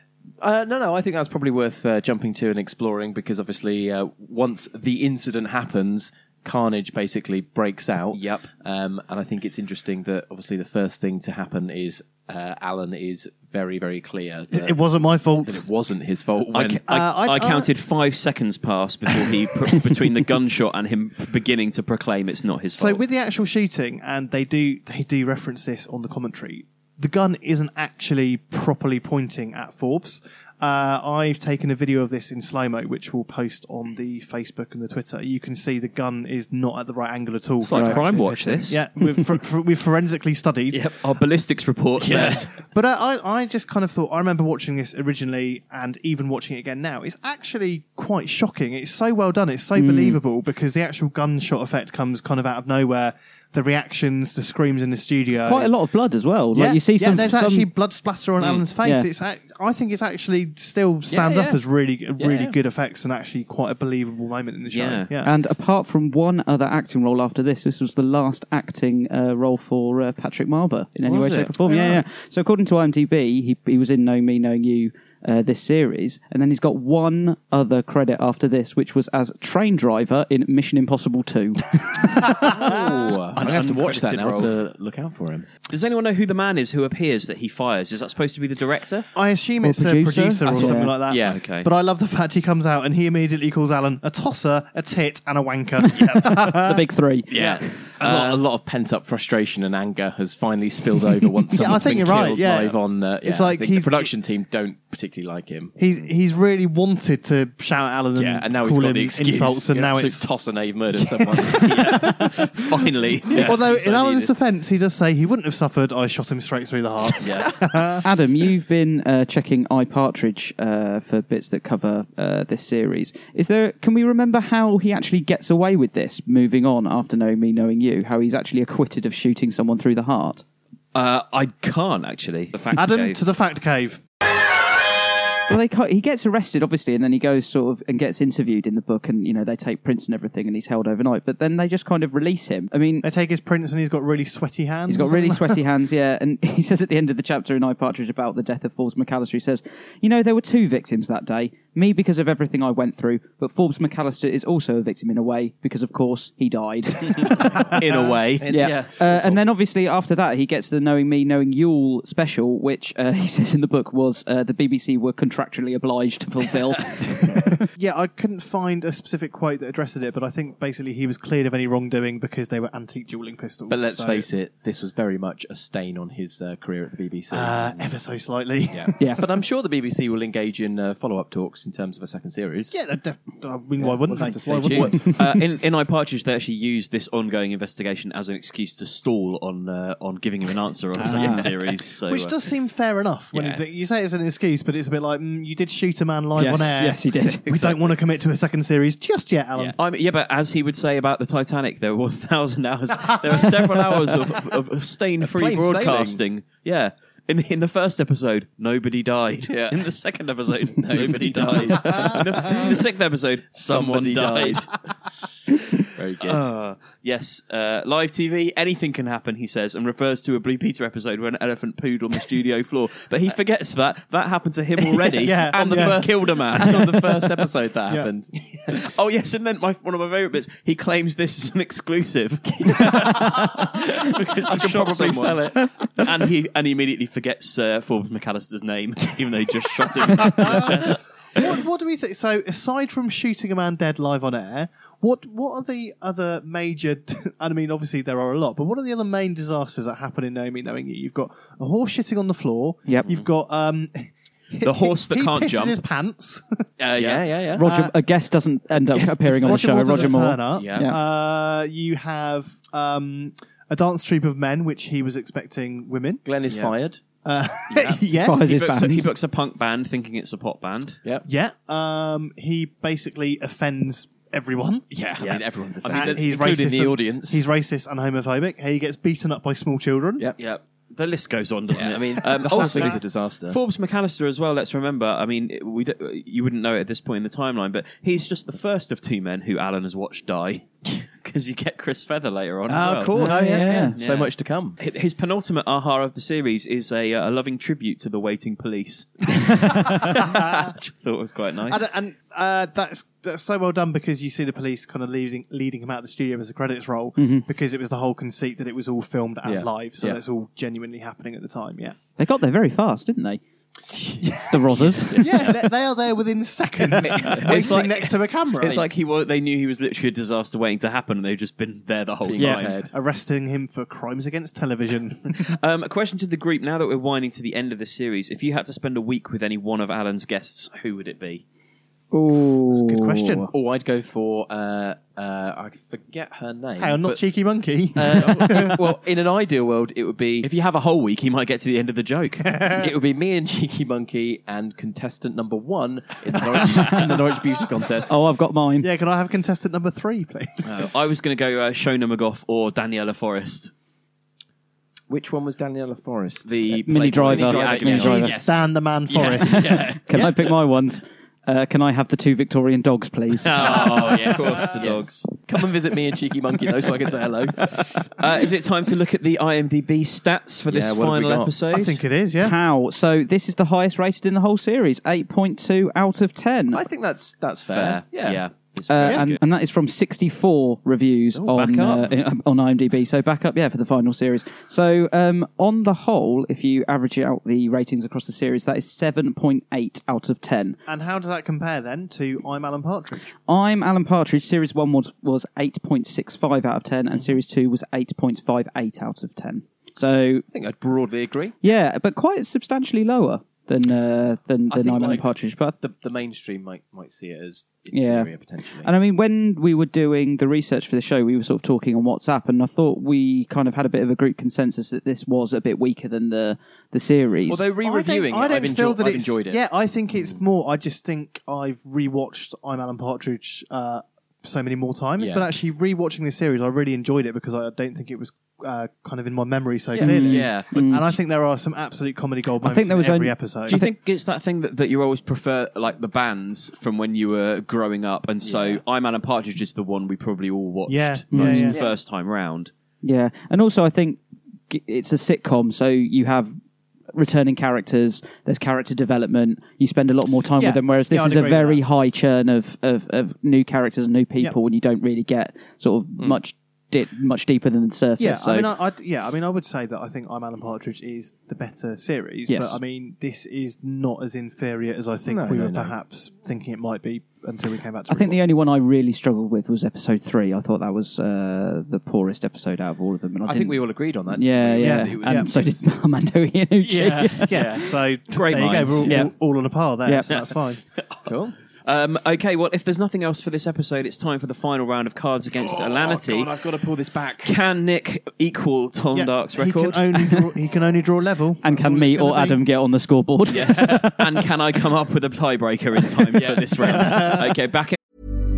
No. I think that's probably worth jumping to and exploring, because obviously once the incident happens, carnage basically breaks out. Yep. And I think it's interesting that obviously the first thing to happen is Alan is very, very clear that it wasn't my fault. That it wasn't his fault. I counted 5 seconds pass before he between the gunshot and him beginning to proclaim it's not his fault. So with the actual shooting, and they do reference this on the commentary, the gun isn't actually properly pointing at Forbes. I've taken a video of this in slow-mo, which we'll post on the Facebook and the Twitter. You can see the gun is not at the right angle at all. It's like Crime Watch, this. Yeah, we've forensically studied. Yep, our ballistics report says. But I just kind of thought, I remember watching this originally and even watching it again now. It's actually quite shocking. It's so well done. It's so believable, because the actual gunshot effect comes kind of out of nowhere. The reactions, the screams in the studio. Quite a lot of blood as well. Yeah, like you see there's actually blood splatter on Alan's face. Yeah. I think it's actually still stands up as really good effects and actually quite a believable moment in the show. Yeah. And apart from one other acting role after this was the last acting role for Patrick Marber in any way, shape or form. Yeah. So according to IMDb, he was in Knowing Me, Knowing You, this series, and then he's got one other credit after this, which was as train driver in Mission Impossible 2. I'm going have to watch that uncredited now role. to look out for him. Does anyone know who the man is who appears that he fires? Is that supposed to be the director? I assume Or it's producer? a producer or Yeah. something like that. Yeah, okay. But I love the fact he comes out and he immediately calls Alan a tosser, a tit, and a wanker. The big three. Yeah. A lot of pent-up frustration and anger has finally spilled over once Yeah, someone's I think been you're right, killed yeah. live on... It's I like think the production team don't particularly like him. He's really wanted to shout at Alan Yeah, and now he's call got him the excuse. insults, and now to it's... toss and Ave murdered someone. Finally. Yeah. Although, Excuse in I Alan's needed. defence, he does say he wouldn't have suffered. I shot him straight through the heart. Yeah. Adam, you've been checking iPartridge for bits that cover this series. Can we remember how he actually gets away with this, moving on after Knowing Me, Knowing You, how he's actually acquitted of shooting someone through the heart? I can't, actually. The fact Adam, cave. to the fact cave. Well, he gets arrested, obviously, and then he goes sort of and gets interviewed in the book, and they take prints and everything, and he's held overnight. But then they just kind of release him. I mean, They take his prints and he's got really sweaty hands. he's got or really something. sweaty hands, yeah. And he says at the end of the chapter in iPartridge about the death of Forbes McAllister, he says, there were 2 victims that day. Me because of everything I went through, but Forbes McAllister is also a victim in a way because, of course, he died. In a way. Yeah. And then obviously after that, he gets the Knowing Me, Knowing Yule special, which he says in the book was the BBC were contractually obliged to fulfill. Yeah, I couldn't find a specific quote that addresses it, but I think basically he was cleared of any wrongdoing because they were antique dueling pistols. But let's so- face it, this was very much a stain on his career at the BBC. Ever so slightly. Yeah. Yeah. But I'm sure the BBC will engage in follow-up talks in terms of a second series. Yeah, I mean, why wouldn't we'll they? have to Why stay wouldn't tuned. they? In iPartridge, they actually used this ongoing investigation as an excuse to stall on giving him an answer on a second series. So, Which does seem fair enough. When yeah. you say it's an excuse, but it's a bit like, you did shoot a man live Yes, on air. yes, he did. We don't want to commit to a second series just yet, Alan. Yeah, but as he would say about the Titanic, there were 1,000 hours. There were several hours of stain-free plain broadcasting. Yeah. In the first episode, nobody died. Yeah. In the second episode, nobody died. In the sixth episode, someone Somebody died. Very good. Yes, live TV, anything can happen, he says, and refers to a Blue Peter episode where an elephant pooed on the studio floor. But he forgets that happened to him already. Yeah, and the first killed a man. And on the first episode that happened. Oh yes, and then one of my favourite bits, he claims this is an exclusive because he could probably sell it, and he immediately forgets Forbes McAllister's name, even though he just shot him in the chest. What do we think? So, aside from shooting a man dead live on air, what are the other major? I mean, obviously there are a lot, but what are the other main disasters that happen in Knowing Me, Knowing You? You've got a horse shitting on the floor. Yep. You've got The horse that he can't pisses jump. his pants. Yeah. Roger, a guest doesn't end up appearing on the show. Moore Roger doesn't Moore. turn up. Yeah. You have a dance troupe of men, which he was expecting women. Glenn is fired. Yes. Fires He his books, band. he books a punk band thinking it's a pop band. Yep. Yeah. He basically offends everyone. Yeah. I mean, everyone's And offended, he's including racist the and- audience. He's racist and homophobic. He gets beaten up by small children. Yep. Yeah. The list goes on, doesn't Yeah, it? I mean, the whole also, thing is a disaster. Forbes McAllister as well, let's remember, I mean, you wouldn't know it at this point in the timeline, but he's just the first of 2 men who Alan has watched die. Because you get Chris Feather later on as well. Of course. Oh, yeah. So much to come. His penultimate aha of the series is a loving tribute to the waiting police. Which I thought was quite nice. And that's so well done because you see the police kind of leading him out of the studio as the credits roll because it was the whole conceit that it was all filmed as live, so that's all genuinely happening at the time. Yeah, They got there very fast, didn't they? The Rozzers. yeah, they are there within seconds, waiting next to a camera. It's like they knew he was literally a disaster waiting to happen, and they've just been there the whole time. Arresting him for crimes against television. A question to the group: now that we're winding to the end of the series, if you had to spend a week with any one of Alan's guests, who would it be? Oh, That's a good question. Oh, I'd go for I forget her name. Hey, I'm not but- Cheeky Monkey. Well, in an ideal world, it would be If you have a whole week, he might get to the end of the joke. it would be me and Cheeky Monkey and contestant number 1 in the Norwich Beauty Contest. Oh, I've got mine. Yeah, can I have contestant number 3, please? I was going to go Shona McGough or Daniela Forrest. Which one was Daniela Forrest? The Mini Playboy Driver. Mini Driver. Yes. Dan the Man Forrest. Can I pick my ones? Can I have the 2 Victorian dogs, please? Oh, yes. Of course, the dogs. Come and visit me and Cheeky Monkey, though, so I can say hello. Is it time to look at the IMDb stats for this Yeah, what have we final got? episode? I think it is, yeah. How? So this is the highest rated in the whole series, 8.2 out of 10. I think that's fair. fair. Yeah. and that is from 64 reviews on IMDb. So back up, for the final series. So on the whole, if you average out the ratings across the series, that is 7.8 out of 10. And how does that compare then to I'm Alan Partridge? I'm Alan Partridge. Series 1 was 8.65 out of 10, and Series 2 was 8.58 out of 10. So I think I'd broadly agree. Yeah, but quite substantially lower than I'm Alan Partridge. But the mainstream might see it as inferior potentially. And I mean, when we were doing the research for the show, we were sort of talking on WhatsApp, and I thought we kind of had a bit of a group consensus that this was a bit weaker than the series. Although re-reviewing I've enjoyed it. Yeah, I think it's more. I just think I've rewatched I'm Alan Partridge so many more times, but actually rewatching this series, I really enjoyed it because I don't think it was kind of in my memory so clearly. Yeah, and I think there are some absolute comedy gold moments in every episode. Do you think it's that thing that you always prefer, like the bands from when you were growing up, and so I'm Alan Partridge is the one we probably all watched the first time round? Yeah, and also I think it's a sitcom, so you have returning characters, there's character development, you spend a lot more time with them, whereas this is a very high churn of new characters and new people, and you don't really get sort of much deeper than the surface. Yeah, so. I mean, I would say that I think I'm Alan Partridge is the better series, but I mean, this is not as inferior as I think we were perhaps thinking it might be until we came back to I think the only one I really struggled with was episode 3. I thought that was the poorest episode out of all of them. And I think we all agreed on that. And so did Armando Iannucci. Yeah. So great there you minds. go. We're all on a par there, so that's fine. Cool. Okay, well, if there's nothing else for this episode, it's time for the final round of Cards Against Alanity. God, I've got to pull this back. Can Nick equal Tom Dark's record? He can only draw level. And can me or Adam get on the scoreboard? Yes. And can I come up with a tiebreaker in time for this round? Okay, back in.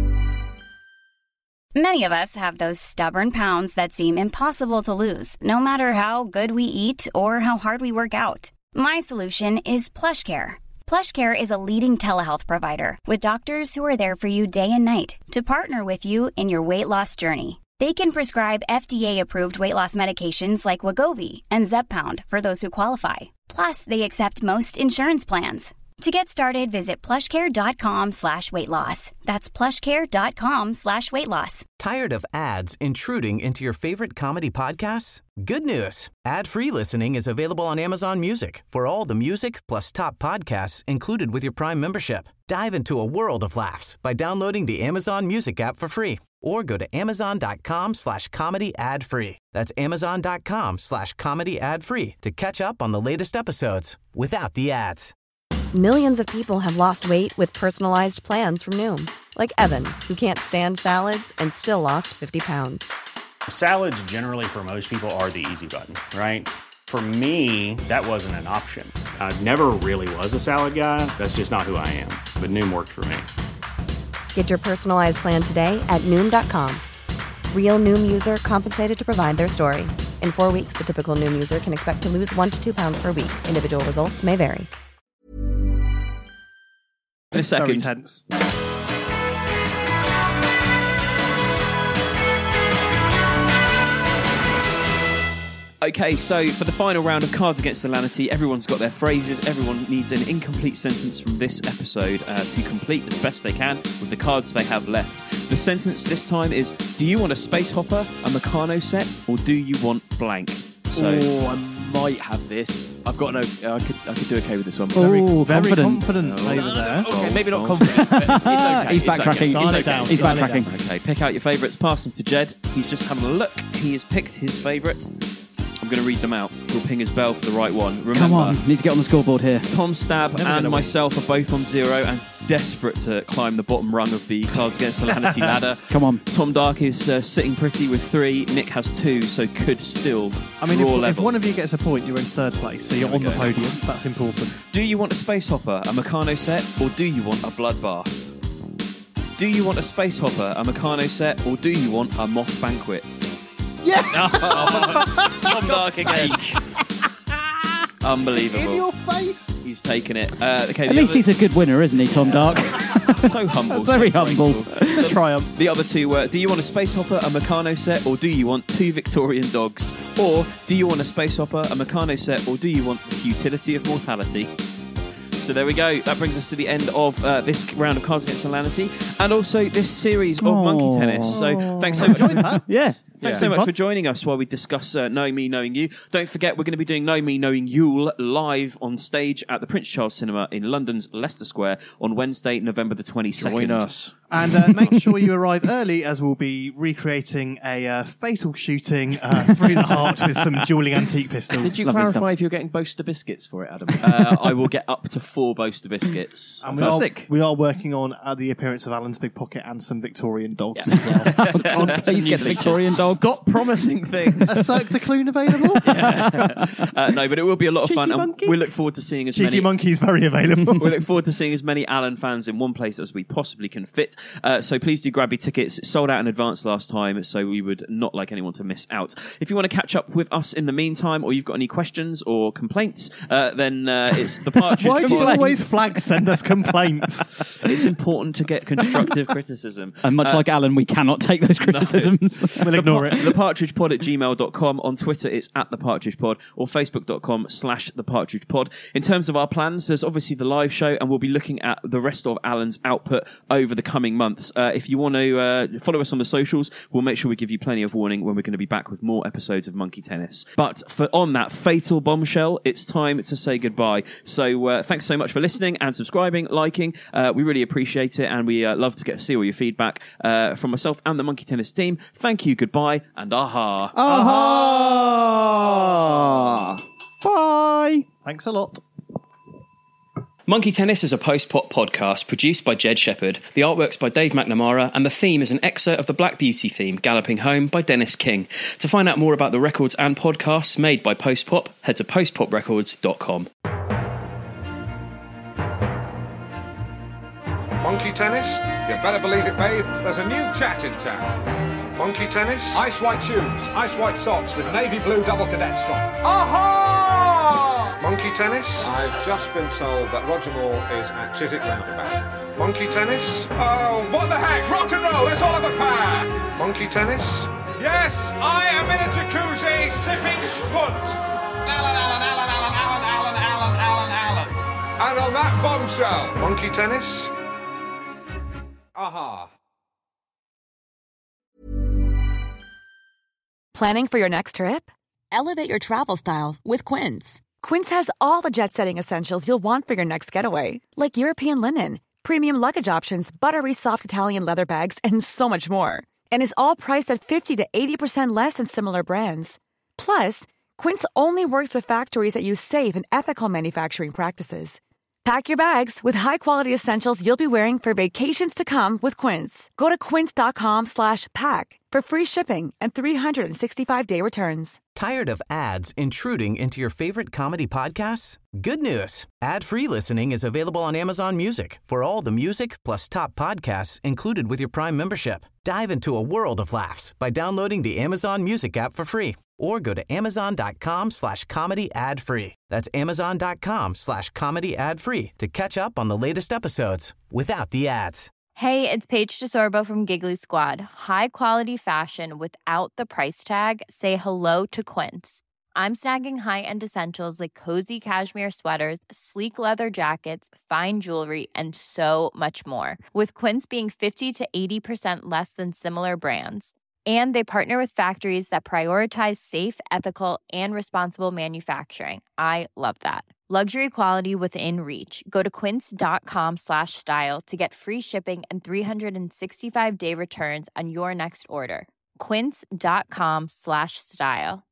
Many of us have those stubborn pounds that seem impossible to lose, no matter how good we eat or how hard we work out. My solution is PlushCare. PlushCare is a leading telehealth provider with doctors who are there for you day and night to partner with you in your weight loss journey. They can prescribe FDA-approved weight loss medications like Wegovy and Zepbound for those who qualify. Plus, they accept most insurance plans. To get started, visit plushcare.com/weightloss. That's plushcare.com/weightloss. Tired of ads intruding into your favorite comedy podcasts? Good news. Ad-free listening is available on Amazon Music for all the music plus top podcasts included with your Prime membership. Dive into a world of laughs by downloading the Amazon Music app for free or go to amazon.com/comedy ad-free. That's amazon.com/comedy ad-free to catch up on the latest episodes without the ads. Millions of people have lost weight with personalized plans from Noom. Like Evan, who can't stand salads and still lost 50 pounds. Salads generally for most people are the easy button, right? For me, that wasn't an option. I never really was a salad guy. That's just not who I am. But Noom worked for me. Get your personalized plan today at Noom.com. Real Noom user compensated to provide their story. In 4 weeks, the typical Noom user can expect to lose 1 to 2 pounds per week. Individual results may vary. In a second. Very tense. Okay, so for the final round of Cards Against Alanity, everyone's got their phrases. Everyone needs an incomplete sentence from this episode to complete as best they can with the cards they have left. The sentence this time is, do you want a space hopper, a Meccano set, or do you want blank? So, I might have this. I've got no. I could do okay with this one. Very confident over there. Okay, maybe not confident, but it's okay. He's backtracking. He's backtracking. Okay, pick out your favourites, pass them to Jed. He's just having a look. He has picked his favourite. I'm going to read them out. He'll ping his bell for the right one. Remember, come on, need to get on the scoreboard here. Tom Stab and myself are both on 0 and desperate to climb the bottom rung of the Cards Against Alanity ladder. Come on. Tom Dark is sitting pretty with 3. Nick has 2, so could still draw level. If one of you gets a point, you're in 3rd place, so you're on the podium. That's important. Do you want a space hopper, a Meccano set, or do you want a bloodbath? Do you want a space hopper, a Meccano set, or do you want a moth banquet? Yeah! Tom Dark again. Unbelievable. In your face. He's taken it. Okay. At least he's a good winner, isn't he, Tom Dark? So humble. Very humble. It's a triumph. The other two were, do you want a space hopper, a Meccano set, or do you want 2 Victorian dogs? Or do you want a space hopper, a Meccano set, or do you want the futility of mortality? So there we go. That brings us to the end of this round of Cards Against Humanity and also this series of Monkey Tennis. So thanks so much. Thanks so much for joining us while we discuss Knowing Me, Knowing You. Don't forget, we're going to be doing Knowing Me, Knowing Yule live on stage at the Prince Charles Cinema in London's Leicester Square on Wednesday, November the 22nd. Join us. And make sure you arrive early, as we'll be recreating a fatal shooting through the heart with some dueling antique pistols. Did you clarify if you're getting Boaster biscuits for it, Adam? I will get up to 4 Boaster biscuits. And we are working on the appearance of Alan's Big Pocket and some Victorian dogs as well. Please get the Victorian dogs. Got promising things. A Cirque de Clown available? No, but it will be a lot of fun. And we look forward to seeing as many... Cheeky Monkey's very available. We look forward to seeing as many Alan fans in one place as we possibly can fit. So please do grab your tickets. It sold out in advance last time, so we would not like anyone to miss out. If you want to catch up with us in the meantime, or you've got any questions or complaints, then it's the Partridge Pod. Why do you always send us complaints? It's important to get constructive criticism. And much like Alan, we cannot take those criticisms. We'll ignore it. thepartridgepod@gmail.com. On Twitter, it's @thepartridgepod, or facebook.com/thepartridgepod. In terms of our plans, there's obviously the live show, and we'll be looking at the rest of Alan's output over the coming months. If you want to follow us on the socials, we'll make sure we give you plenty of warning when we're going to be back with more episodes of Monkey Tennis. But on that fatal bombshell, it's time to say goodbye. So thanks so much for listening and subscribing, liking. We really appreciate it, and we love to see all your feedback from myself and the Monkey Tennis team. Thank you, goodbye, and aha. Aha! Bye! Thanks a lot. Monkey Tennis is a post-pop podcast produced by Jed Shepherd. The artwork's by Dave McNamara, and the theme is an excerpt of the Black Beauty theme, Galloping Home, by Dennis King. To find out more about the records and podcasts made by Post Pop, head to postpoprecords.com. Monkey tennis? You better believe it, babe. There's a new chat in town. Monkey tennis? Ice white shoes, ice white socks with navy blue double cadet strap. Aha! Monkey tennis? I've just been told that Roger Moore is at Chiswick Roundabout. Monkey tennis? Oh, what the heck? Rock and roll, let's all have a pair! Monkey tennis? Yes, I am in a jacuzzi sipping spunt. Alan, Alan, Alan, Alan, Alan, Alan, Alan, Alan, Alan. And on that bombshell. Monkey tennis? Aha. Planning for your next trip? Elevate your travel style with Quince. Quince has all the jet-setting essentials you'll want for your next getaway, like European linen, premium luggage options, buttery soft Italian leather bags, and so much more. And is all priced at 50 to 80% less than similar brands. Plus, Quince only works with factories that use safe and ethical manufacturing practices. Pack your bags with high-quality essentials you'll be wearing for vacations to come with Quince. Go to quince.com/pack for free shipping and 365-day returns. Tired of ads intruding into your favorite comedy podcasts? Good news. Ad-free listening is available on Amazon Music for all the music plus top podcasts included with your Prime membership. Dive into a world of laughs by downloading the Amazon Music app for free or go to amazon.com/comedy ad-free. That's amazon.com/comedy ad-free to catch up on the latest episodes without the ads. Hey, it's Paige DeSorbo from Giggly Squad. High quality fashion without the price tag. Say hello to Quince. I'm snagging high-end essentials like cozy cashmere sweaters, sleek leather jackets, fine jewelry, and so much more. With Quince being 50 to 80% less than similar brands. And they partner with factories that prioritize safe, ethical, and responsible manufacturing. I love that. Luxury quality within reach. Go to quince.com/style to get free shipping and 365-day returns on your next order. Quince.com/style.